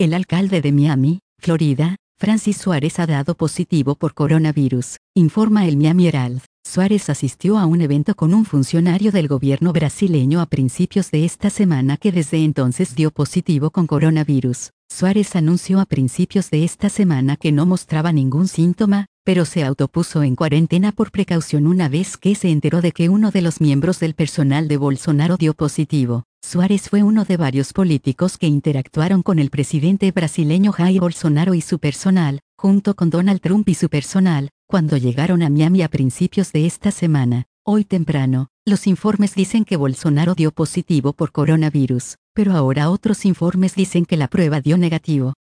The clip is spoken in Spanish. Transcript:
El alcalde de Miami, Florida, Francis Suárez ha dado positivo por coronavirus, informa el Miami Herald. Suárez asistió a un evento con un funcionario del gobierno brasileño a principios de esta semana que desde entonces dio positivo con coronavirus. Suárez anunció a principios de esta semana que no mostraba ningún síntoma, pero se autopuso en cuarentena por precaución una vez que se enteró de que uno de los miembros del personal de Bolsonaro dio positivo. Suárez fue uno de varios políticos que interactuaron con el presidente brasileño Jair Bolsonaro y su personal, junto con Donald Trump y su personal, cuando llegaron a Miami a principios de esta semana. Hoy temprano, los informes dicen que Bolsonaro dio positivo por coronavirus, pero ahora otros informes dicen que la prueba dio negativo.